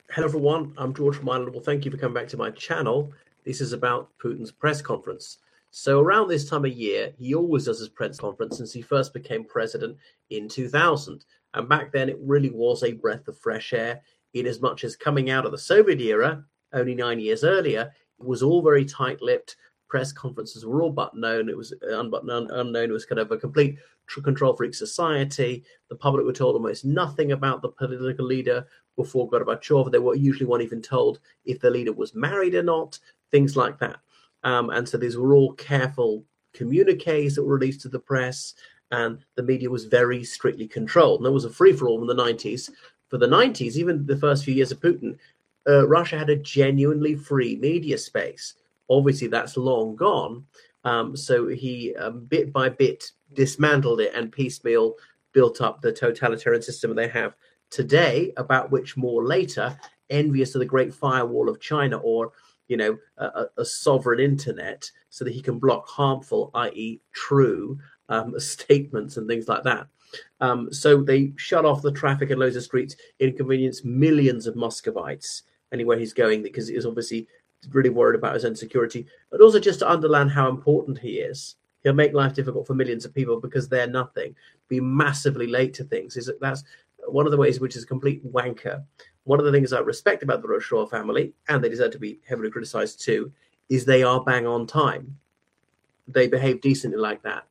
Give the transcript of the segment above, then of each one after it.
Hello, everyone. I'm George from Ireland. Well, thank you for coming back to my channel. This is about Putin's press conference. So around this time of year, he always does his press conference since he first became president in 2000. And back then, it really was a breath of fresh air, in as much as coming out of the Soviet era, only 9 years earlier, it was all very tight-lipped. Press conferences were all but known. It was unknown. It was kind of a complete control freak society. The public were told almost nothing about the political leader before Gorbachev. They weren't even told if the leader was married or not, things like that. And so these were all careful communiques that were released to the press, and the media was very strictly controlled. And there was a free-for-all in the 90s. For the 90s, even the first few years of Putin, Russia had a genuinely free media space. Obviously, that's long gone. So he, bit by bit, dismantled it and piecemeal built up the totalitarian system they have today, about which more later, envious of the Great Firewall of China, or a sovereign internet, so that he can block harmful, i.e. true, statements and things like that. So they shut off the traffic in loads of streets, inconvenience millions of Muscovites anywhere he's going, because he's obviously really worried about his own security, but also just to underline how important he is. He'll make life difficult for millions of people because they're nothing, be massively late to things. That's one of the ways which is a complete wanker. One of the things I respect about the Rocher family, and they deserve to be heavily criticized too, is they are bang on time. They behave decently like that.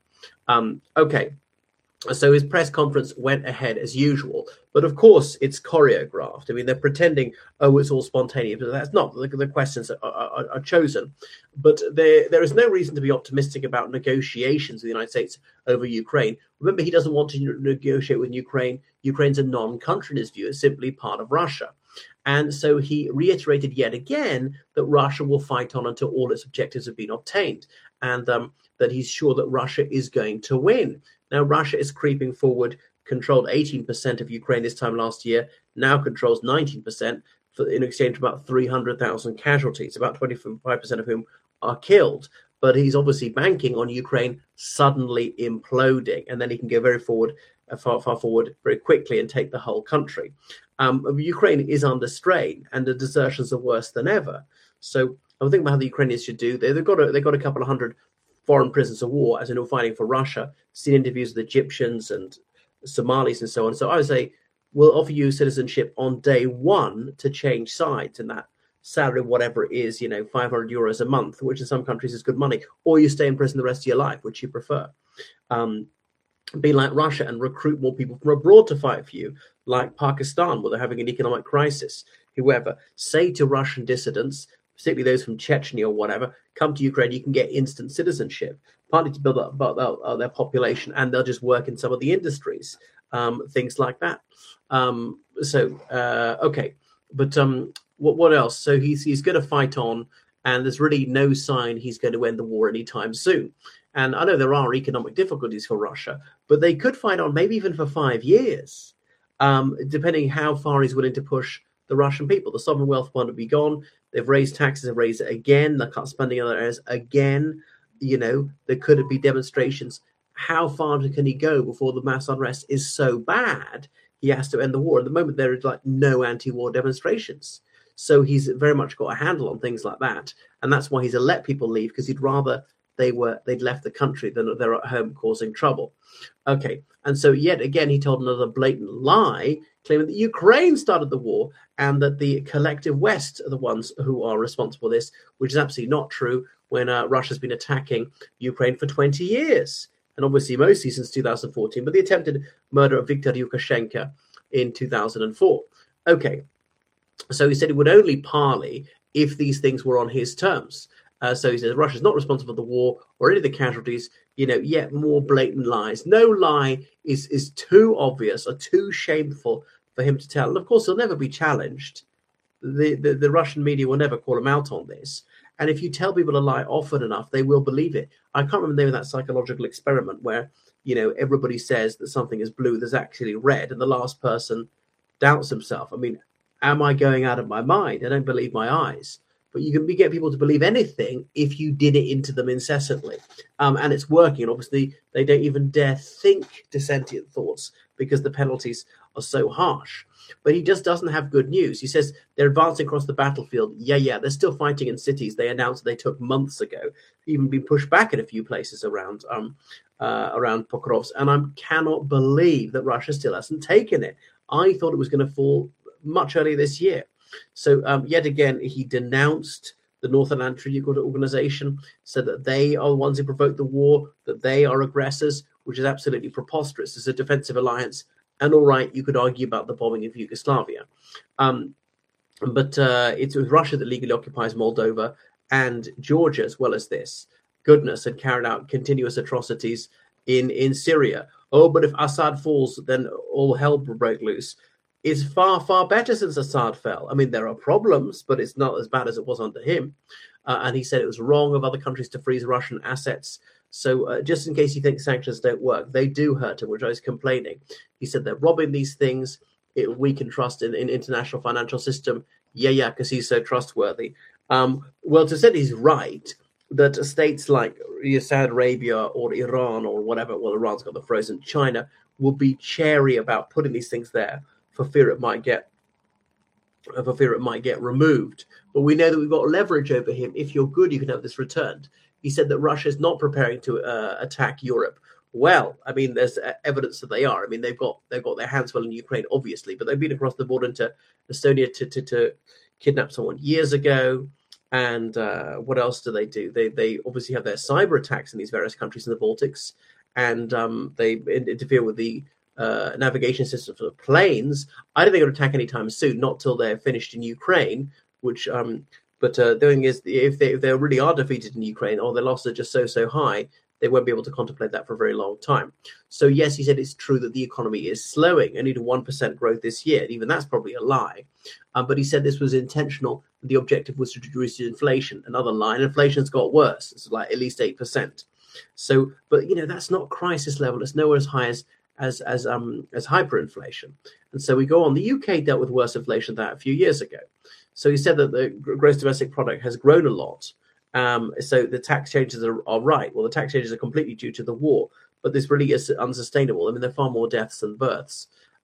Okay. So his press conference went ahead as usual, but of course it's choreographed. I mean, they're pretending, oh, it's all spontaneous, but that's not. The questions are chosen. But there is no reason to be optimistic about negotiations with the United States over Ukraine. Remember, he doesn't want to negotiate with Ukraine. Ukraine's a non-country in his view. It's simply part of Russia. And so he reiterated yet again that Russia will fight on until all its objectives have been obtained, and that he's sure that Russia is going to win. Now, Russia is creeping forward, controlled 18% of Ukraine this time last year, now controls 19%, in exchange for about 300,000 casualties, about 25% of whom are killed. But he's obviously banking on Ukraine suddenly imploding, and then he can go very forward, far forward very quickly and take the whole country. Ukraine is under strain, and the desertions are worse than ever. So I'm thinking about how the Ukrainians should do. They've got a couple of hundred foreign prisoners of war, as in all fighting for Russia. Seen interviews with Egyptians and Somalis and so on. So I would say we'll offer you citizenship on day one to change sides, and that salary, whatever it is, €500 a month, which in some countries is good money, or you stay in prison the rest of your life, which you prefer. Be like Russia and recruit more people from abroad to fight for you, like Pakistan, where they're having an economic crisis. Whoever, say to Russian dissidents, particularly those from Chechnya or whatever, come to Ukraine, you can get instant citizenship, partly to build up their population, and they'll just work in some of the industries, things like that. Okay. But what else? So he's going to fight on, and there's really no sign he's going to end the war anytime soon. And I know there are economic difficulties for Russia, but they could fight on maybe even for 5 years, depending how far he's willing to push the Russian people. The sovereign wealth fund will be gone. They've raised taxes, have raised it again. They cut spending in other areas again. There could be demonstrations. How far can he go before the mass unrest is so bad he has to end the war? At the moment, there is no anti-war demonstrations. So he's very much got a handle on things like that. And that's why he's let people leave, because he'd rather they'd left the country than they're at home causing trouble. Okay. And so yet again, he told another blatant lie, claiming that Ukraine started the war and that the collective West are the ones who are responsible for this, which is absolutely not true when Russia's been attacking Ukraine for 20 years. And obviously mostly since 2014, but the attempted murder of Viktor Yushchenko in 2004. Okay. So he said he would only parley if these things were on his terms. So he says Russia's not responsible for the war or any of the casualties, yet more blatant lies. No lie is too obvious or too shameful for him to tell. And of course, he'll never be challenged. The Russian media will never call him out on this. And if you tell people a lie often enough, they will believe it. I can't remember the name of that psychological experiment where, everybody says that something is blue, there's actually red, and the last person doubts himself. I mean, am I going out of my mind? I don't believe my eyes. But you can get people to believe anything if you did it into them incessantly. And it's working. And obviously, they don't even dare think dissentient thoughts because the penalties are so harsh. But he just doesn't have good news. He says they're advancing across the battlefield. Yeah, they're still fighting in cities they announced they took months ago. Even been pushed back in a few places around Pokrovsk. And I cannot believe that Russia still hasn't taken it. I thought it was going to fall much earlier this year. So yet again, he denounced the North Atlantic Treaty Organization, said that they are the ones who provoked the war, that they are aggressors, which is absolutely preposterous. It's a defensive alliance. And all right, you could argue about the bombing of Yugoslavia. But it's Russia that legally occupies Moldova and Georgia, as well as this. Goodness, had carried out continuous atrocities in Syria. Oh, but if Assad falls, then all hell broke loose. It's far, far better since Assad fell. I mean, there are problems, but it's not as bad as it was under him. And he said it was wrong of other countries to freeze Russian assets. So just in case you think sanctions don't work, they do hurt him, which I was complaining. He said they're robbing these things. It weaken trust in international financial system. Yeah, because he's so trustworthy. Well, to say he's right, that states like Saudi Arabia or Iran or whatever, well, Iran's got the frozen, China, will be chary about putting these things there for fear it might get removed. But we know that we've got leverage over him. If you're good, you can have this returned. He said that Russia is not preparing to attack Europe. Well, I mean, there's evidence that they are. I mean, they've got their hands full in Ukraine, obviously, but they've been across the border into Estonia to kidnap someone years ago. And what else do? They obviously have their cyber attacks in these various countries in the Baltics, and they interfere with the navigation system for the planes. I don't think they'll attack anytime soon, not till they're finished in Ukraine, which. But the thing is, if they really are defeated in Ukraine or their losses are just so high, they won't be able to contemplate that for a very long time. So, yes, he said it's true that the economy is slowing, only to 1% growth this year. And even that's probably a lie. But he said this was intentional. The objective was to reduce inflation. Another lie, inflation's got worse. It's like at least 8%. So, but, that's not crisis level. It's nowhere as high as hyperinflation. And so we go on. The UK dealt with worse inflation than that a few years ago. So he said that the gross domestic product has grown a lot. So the tax changes are right. Well, the tax changes are completely due to the war, but this really is unsustainable. I mean, there are far more deaths than births.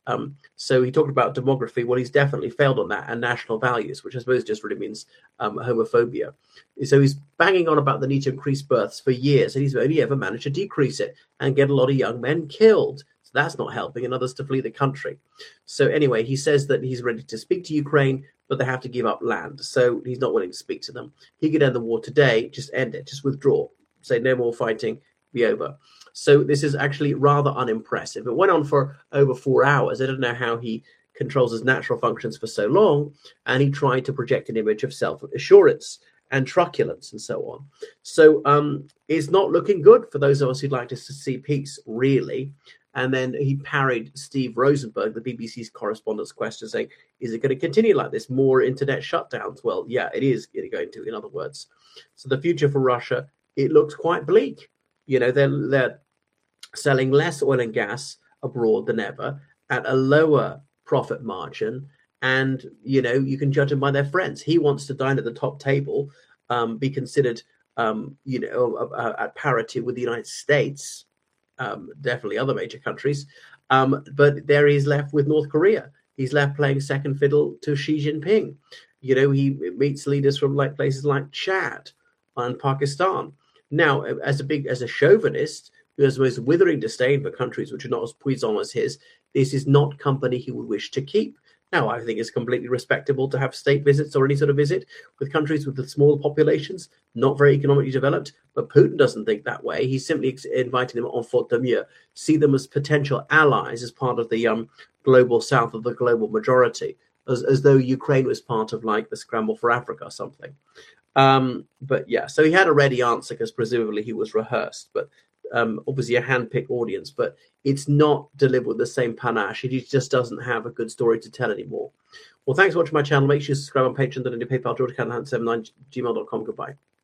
So he talked about demography. Well, he's definitely failed on that, and national values, which I suppose just really means homophobia. So he's banging on about the need to increase births for years, and he's only ever managed to decrease it and get a lot of young men killed. So that's not helping, and others to flee the country. So anyway, he says that he's ready to speak to Ukraine, but they have to give up land. So he's not willing to speak to them. He could end the war today, just end it, just withdraw, say no more fighting, be over. So this is actually rather unimpressive. It went on for over 4 hours. I don't know how he controls his natural functions for so long. And he tried to project an image of self-assurance and truculence and so on. So it's not looking good for those of us who'd like to see peace, really. And then he parried Steve Rosenberg, the BBC's correspondent's question, saying, is it going to continue like this? More internet shutdowns? Well, yeah, it is going to, in other words. So the future for Russia, it looks quite bleak. They're selling less oil and gas abroad than ever at a lower profit margin. And, you can judge them by their friends. He wants to dine at the top table, be considered, at parity with the United States. Definitely other major countries, but there he's left with North Korea. He's left playing second fiddle to Xi Jinping. He meets leaders from places like Chad and Pakistan. Now, as a chauvinist who has the most withering disdain for countries which are not as puissant as his, this is not company he would wish to keep. Now, I think it's completely respectable to have state visits or any sort of visit with countries with small populations, not very economically developed, but Putin doesn't think that way. He's simply inviting them en faute de mieux, see them as potential allies as part of the global south of the global majority, as though Ukraine was part of the scramble for Africa or something. But yeah, so he had a ready answer because presumably he was rehearsed, but obviously a hand-picked audience, but it's not delivered with the same panache. He just doesn't have a good story to tell anymore. Well, thanks for watching my channel. Make sure you subscribe on Patreon, donate to PayPal, georgecallahan79gmail.com. Goodbye.